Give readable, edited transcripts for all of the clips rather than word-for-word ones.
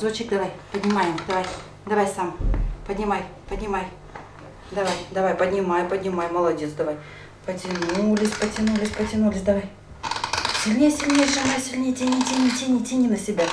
разочек, давай, поднимаем, давай, давай сам, поднимай, поднимай, давай, поднимай, молодец, давай. Потянулись, давай. Сильнее, сжимай, сильнее, тяни на себя,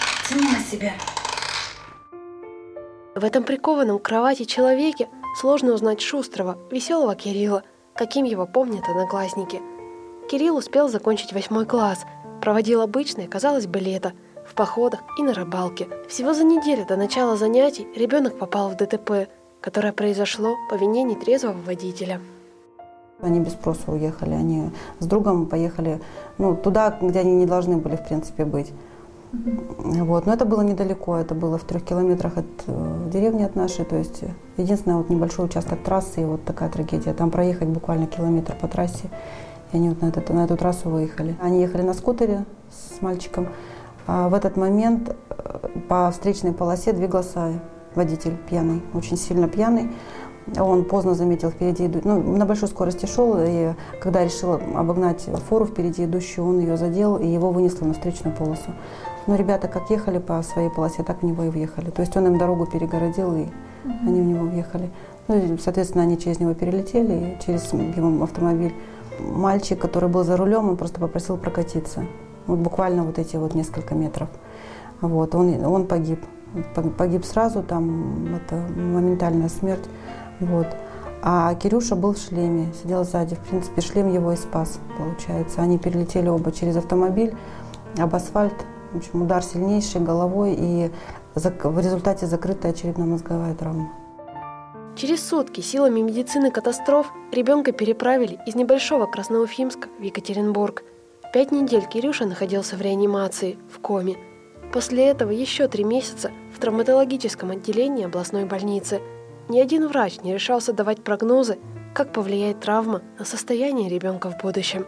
В этом прикованном к кровати человеке сложно узнать шустрого, веселого Кирилла, каким его помнят одноклассники. Кирилл успел закончить 8 класс, проводил обычное, казалось бы, лето, в походах и на рыбалке. Всего за неделю до начала занятий ребенок попал в ДТП, которое произошло по вине нетрезвого водителя. Они без спроса уехали, они с другом поехали туда, где они не должны были, в принципе, быть. Вот. Но это было недалеко, это было в 3 километрах от деревни от нашей, то есть единственный небольшой участок трассы, и вот такая трагедия. Там проехать буквально километр по трассе, и они вот на эту трассу выехали. Они ехали на скутере с мальчиком, а в этот момент по встречной полосе двигался водитель пьяный, очень сильно пьяный. Он поздно заметил впереди на большой скорости шел, и когда решил обогнать фуру впереди идущую, он ее задел, и его вынесло на встречную полосу. Но ребята как ехали по своей полосе, так в него и въехали. То есть он им дорогу перегородил, и они в него въехали. И, соответственно, они через него перелетели, через его автомобиль. Мальчик, который был за рулем, он просто попросил прокатиться. Вот буквально вот эти вот несколько метров. Вот, он погиб. Погиб сразу, там это моментальная смерть. Вот. А Кирюша был в шлеме, сидел сзади. В принципе, шлем его и спас, получается. Они перелетели оба через автомобиль, об асфальт. В общем, удар сильнейший головой, и в результате закрытая черепно-мозговая травма. Через сутки силами медицины катастроф ребенка переправили из небольшого Красноуфимска в Екатеринбург. 5 недель Кирюша находился в реанимации, в коме. После этого еще 3 месяца в травматологическом отделении областной больницы. Ни один врач не решался давать прогнозы, как повлияет травма на состояние ребенка в будущем.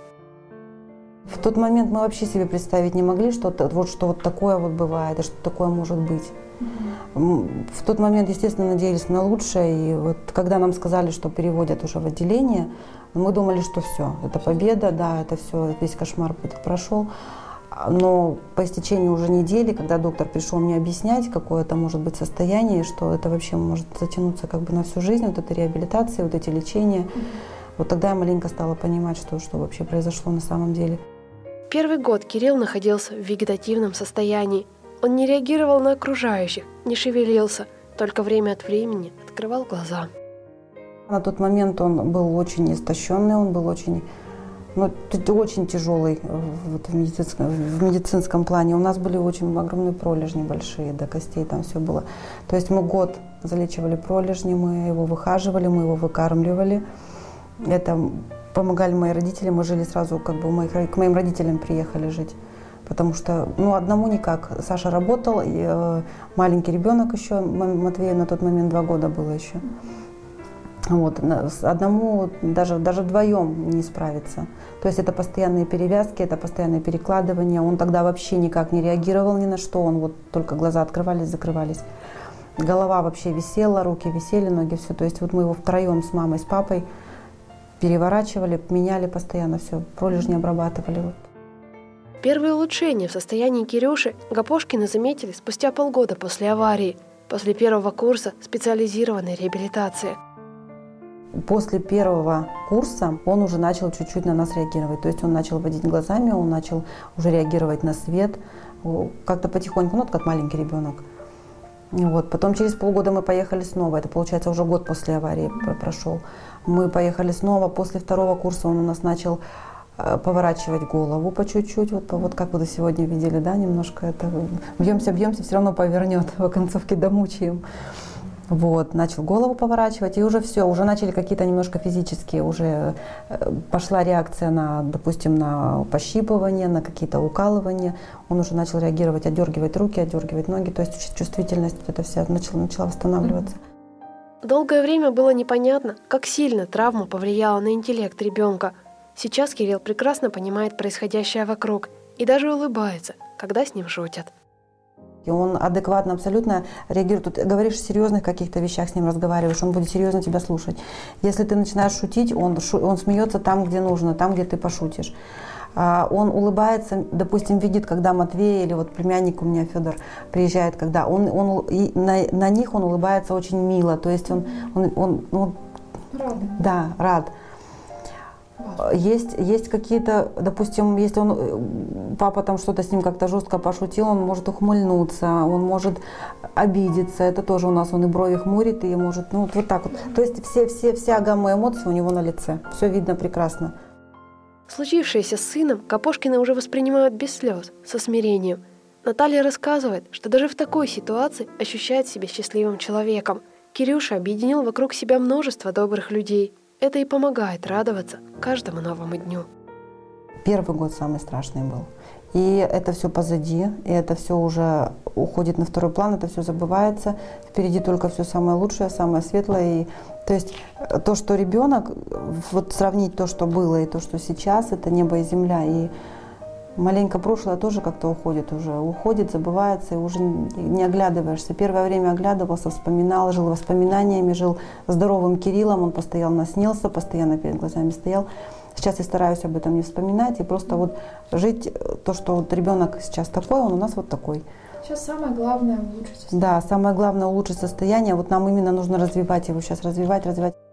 В тот момент мы вообще себе представить не могли, что вот такое вот бывает, и что такое может быть. В тот момент, естественно, надеялись на лучшее. И вот когда нам сказали, что переводят уже в отделение, мы думали, что все, это победа, да, это все, весь кошмар прошел. Но по истечению уже недели, когда доктор пришел мне объяснять, какое это может быть состояние, что это вообще может затянуться как бы на всю жизнь, вот эта реабилитация, вот эти лечения, вот тогда я маленько стала понимать, что вообще произошло на самом деле. Первый год Кирилл находился в вегетативном состоянии. Он не реагировал на окружающих, не шевелился, только время от времени открывал глаза. На тот момент он был очень истощенный, он был очень тяжелый в медицинском плане. У нас были очень огромные пролежни большие, до костей там все было. То есть мы год залечивали пролежни, мы его выхаживали, мы его выкармливали. Это помогали мои родители, мы жили сразу, как бы к моим родителям приехали жить. Потому что, одному никак. Саша работал, и маленький ребенок еще, Матвею на тот момент 2 года было еще. Вот, одному, даже вдвоем не справиться. То есть это постоянные перевязки, это постоянное перекладывание. Он тогда вообще никак не реагировал ни на что, он вот только глаза открывались, закрывались. Голова вообще висела, руки висели, ноги, все. То есть вот мы его втроем с мамой, с папой переворачивали, меняли постоянно все, пролежни обрабатывали. Первые улучшения в состоянии Кирюши Гапошкины заметили спустя полгода после аварии, после 1-го курса специализированной реабилитации. После 1-го курса он уже начал чуть-чуть на нас реагировать. То есть он начал водить глазами, он начал уже реагировать на свет, как-то потихоньку, как маленький ребенок. Вот. Потом через полгода мы поехали снова, это получается уже год после аварии прошел. Мы поехали снова, после 2-го курса он у нас начал поворачивать голову по чуть-чуть, вот как вы до сегодня видели, да, немножко это бьемся, все равно повернет, в концовке домучаем. Вот, начал голову поворачивать, и уже все, уже начали какие-то немножко физические, уже пошла реакция допустим, на пощипывание, на какие-то укалывания. Он уже начал реагировать, отдергивать руки, отдергивать ноги, то есть чувствительность эта вся начала восстанавливаться. Долгое время было непонятно, как сильно травма повлияла на интеллект ребенка. Сейчас Кирилл прекрасно понимает происходящее вокруг и даже улыбается, когда с ним шутят. И он адекватно абсолютно реагирует. Тут говоришь о серьезных каких-то вещах, с ним разговариваешь, он будет серьезно тебя слушать. Если ты начинаешь шутить, он смеется там, где нужно, там, где ты пошутишь. Он улыбается, допустим, видит, когда Матвей или вот племянник у меня Федор приезжает, когда на них он улыбается очень мило, то есть он Рад. да, рад. Есть какие-то, допустим, если папа там что-то с ним как-то жестко пошутил, он может ухмыльнуться, он может обидеться, это тоже у нас, он и брови хмурит, и может, ну вот так вот. То есть вся гамма эмоций у него на лице, все видно прекрасно. Случившееся с сыном Капошкины уже воспринимают без слез, со смирением. Наталья рассказывает, что даже в такой ситуации ощущает себя счастливым человеком. Кирюша объединил вокруг себя множество добрых людей. Это и помогает радоваться каждому новому дню. Первый год самый страшный был. И это все позади, и это все уже уходит на второй план, это все забывается. Впереди только все самое лучшее, самое светлое. И, то есть то, что ребенок, вот сравнить то, что было, и то, что сейчас, это небо и земля. И маленько прошлое тоже как-то уходит, забывается, и уже не оглядываешься. Первое время оглядывался, вспоминал, жил воспоминаниями, жил здоровым Кириллом, он постоянно снился, постоянно перед глазами стоял. Сейчас я стараюсь об этом не вспоминать и просто вот жить то, что вот ребенок сейчас такой, он у нас вот такой. Сейчас самое главное улучшить состояние. Да, самое главное улучшить состояние. Вот нам именно нужно развивать его сейчас, развивать.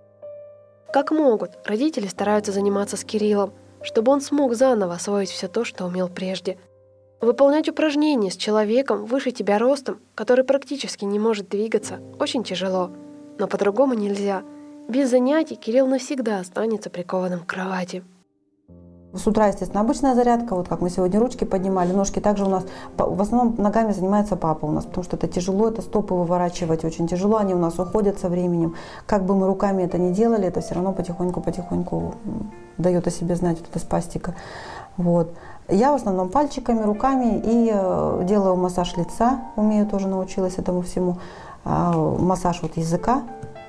Как могут, родители стараются заниматься с Кириллом, чтобы он смог заново освоить все то, что умел прежде. Выполнять упражнения с человеком выше тебя ростом, который практически не может двигаться, очень тяжело. Но по-другому нельзя. Без занятий Кирилл навсегда останется прикованным к кровати. С утра, естественно, обычная зарядка, вот как мы сегодня ручки поднимали, ножки. Также у нас, в основном ногами занимается папа у нас, потому что это тяжело, это стопы выворачивать очень тяжело, они у нас уходят со временем. Как бы мы руками это ни делали, это все равно потихоньку дает о себе знать вот эта спастика. Вот. Я в основном пальчиками, руками и делаю массаж лица, умею, тоже научилась этому всему. Массаж вот языка,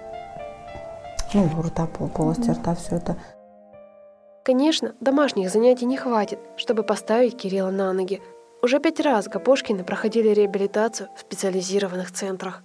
ну, рта, полости рта, все это. Конечно, домашних занятий не хватит, чтобы поставить Кирилла на ноги. Уже 5 раз Гапошкины проходили реабилитацию в специализированных центрах.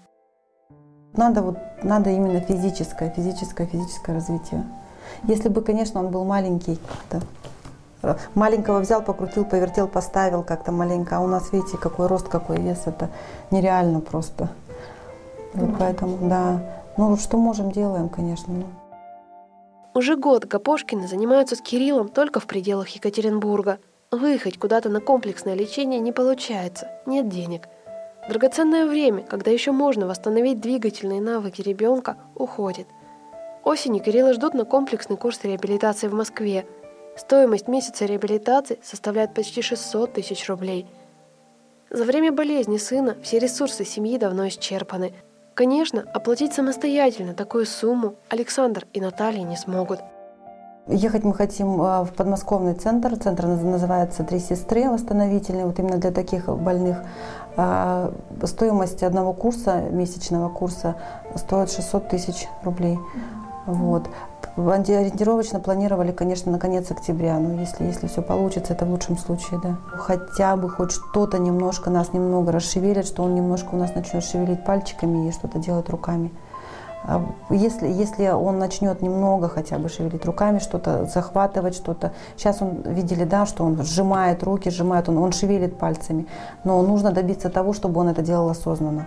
Надо именно физическое развитие. Если бы, конечно, он был маленький, маленького взял, покрутил, повертел, поставил как-то маленько, а у нас, видите, какой рост, какой вес, это нереально просто. Вот поэтому, да. Ну, что можем, делаем, конечно. Уже год Гапошкины занимаются с Кириллом только в пределах Екатеринбурга. Выехать куда-то на комплексное лечение не получается, нет денег. Драгоценное время, когда еще можно восстановить двигательные навыки ребенка, уходит. Осенью Кирилла ждут на комплексный курс реабилитации в Москве. Стоимость месяца реабилитации составляет почти 600 тысяч рублей. За время болезни сына все ресурсы семьи давно исчерпаны. Конечно, оплатить самостоятельно такую сумму Александр и Наталья не смогут. Ехать мы хотим в подмосковный центр. Центр называется «Три сестры» восстановительный, вот именно для таких больных. Стоимость одного курса, месячного курса, стоит 600 тысяч рублей. Вот. Ориентировочно планировали, конечно, на конец октября, но если все получится, это в лучшем случае, да. Хотя бы хоть что-то немножко нас немного расшевелит, что он немножко у нас начнет шевелить пальчиками и что-то делать руками. Если он начнет немного хотя бы шевелить руками, что-то захватывать, что-то. Сейчас видели, да, что он сжимает руки, он шевелит пальцами. Но нужно добиться того, чтобы он это делал осознанно.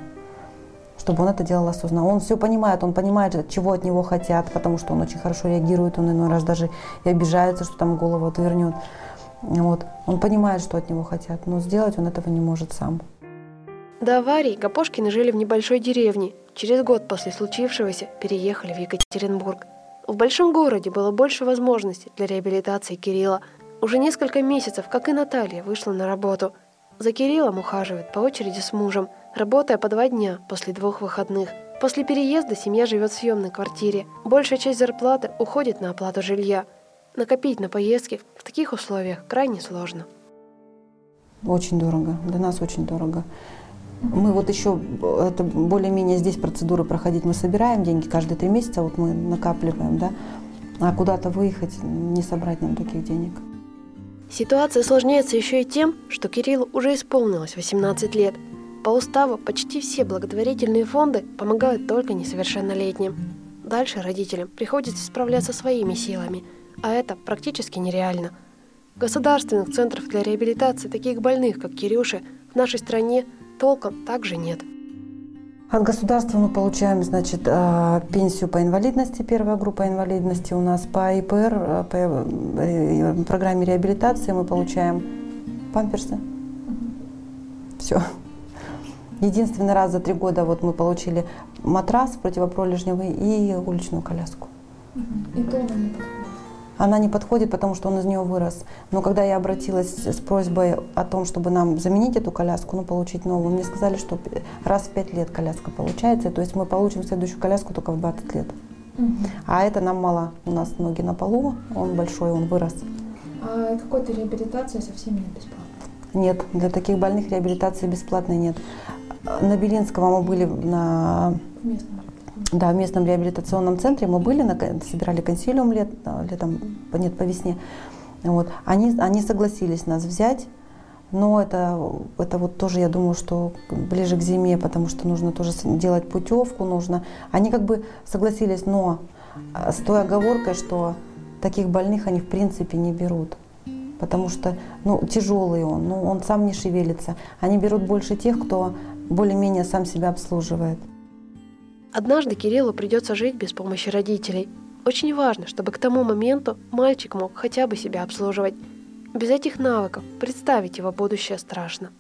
Он все понимает, он понимает, чего от него хотят, потому что он очень хорошо реагирует, он иной раз даже и обижается, что там голову отвернет. Вот. Он понимает, что от него хотят, но сделать он этого не может сам. До аварии Гапошкины жили в небольшой деревне. Через год после случившегося переехали в Екатеринбург. В большом городе было больше возможностей для реабилитации Кирилла. Уже несколько месяцев, как и Наталья, вышла на работу. За Кириллом ухаживает по очереди с мужем, работая по 2 дня после 2 выходных. После переезда семья живет в съемной квартире. Большая часть зарплаты уходит на оплату жилья. Накопить на поездки в таких условиях крайне сложно. Очень дорого, для нас очень дорого. Мы вот еще, это более-менее здесь процедуры проходить, мы собираем деньги каждые 3 месяца, вот мы накапливаем, да, а куда-то выехать, не собрать нам таких денег. Ситуация осложняется еще и тем, что Кириллу уже исполнилось 18 лет. По уставу почти все благотворительные фонды помогают только несовершеннолетним. Дальше родителям приходится справляться своими силами, а это практически нереально. Государственных центров для реабилитации таких больных, как Кирюша, в нашей стране толком также нет. От государства мы получаем, значит, пенсию по инвалидности, первая группа инвалидности у нас, по ИПР, по программе реабилитации мы получаем памперсы. Все. Единственный раз за 3 года вот мы получили матрас противопролежневый и уличную коляску. И то она не подходит. Она не подходит, потому что он из нее вырос. Но когда я обратилась с просьбой о том, чтобы нам заменить эту коляску, ну, получить новую, мне сказали, что раз в 5 лет коляска получается, то есть мы получим следующую коляску только в 20 лет. А это нам мало. У нас ноги на полу, он большой, он вырос. А какой-то реабилитации совсем нет бесплатно? Нет, для таких больных реабилитации бесплатной нет. На Белинского мы были В местном. в местном реабилитационном центре, мы были, собирали консилиум летом, нет, по весне. Вот. Они согласились нас взять, но это вот тоже, я думаю, что ближе к зиме, потому что нужно тоже делать путевку, нужно. Они как бы согласились, но с той оговоркой, что таких больных они в принципе не берут. Потому что, тяжелый он сам не шевелится. Они берут больше тех, кто более-менее сам себя обслуживает. Однажды Кириллу придется жить без помощи родителей. Очень важно, чтобы к тому моменту мальчик мог хотя бы себя обслуживать. Без этих навыков представить его будущее страшно.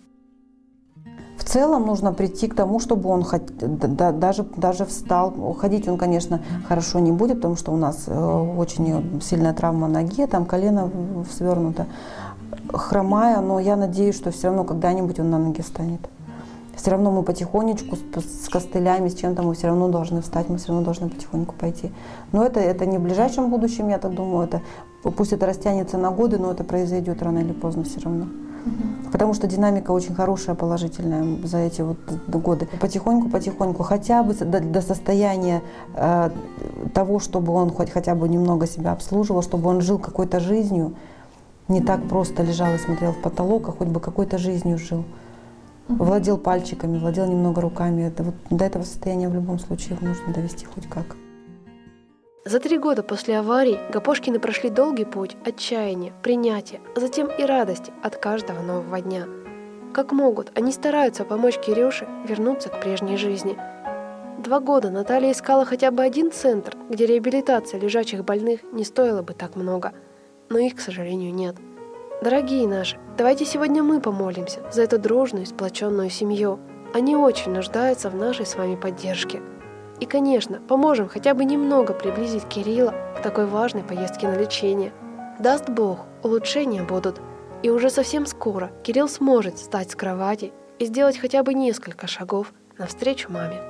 В целом нужно прийти к тому, чтобы он даже встал. Ходить он, конечно, хорошо не будет, потому что у нас очень сильная травма ноги, там колено свернуто, хромая, но я надеюсь, что все равно когда-нибудь он на ноги встанет. Все равно мы потихонечку, с костылями, с чем-то мы все равно должны встать, мы все равно должны потихоньку пойти. Но это не в ближайшем будущем, я так думаю, пусть это растянется на годы, но это произойдет рано или поздно все равно. Потому что динамика очень хорошая, положительная за эти вот годы. Потихоньку, хотя бы до состояния того, чтобы он хотя бы немного себя обслуживал, чтобы он жил какой-то жизнью, не так просто лежал и смотрел в потолок, а хоть бы какой-то жизнью жил. Владел пальчиками, владел немного руками. До этого состояния в любом случае нужно довести хоть как. За 3 года после аварии Гапошкины прошли долгий путь отчаяния, принятия, а затем и радости от каждого нового дня. Как могут, они стараются помочь Кирюше вернуться к прежней жизни. 2 года Наталья искала хотя бы один центр, где реабилитация лежачих больных не стоила бы так много. Но их, к сожалению, нет. Дорогие наши, давайте сегодня мы помолимся за эту дружную, сплоченную семью. Они очень нуждаются в нашей с вами поддержке. И, конечно, поможем хотя бы немного приблизить Кирилла к такой важной поездке на лечение. Даст Бог, улучшения будут. И уже совсем скоро Кирилл сможет встать с кровати и сделать хотя бы несколько шагов навстречу маме.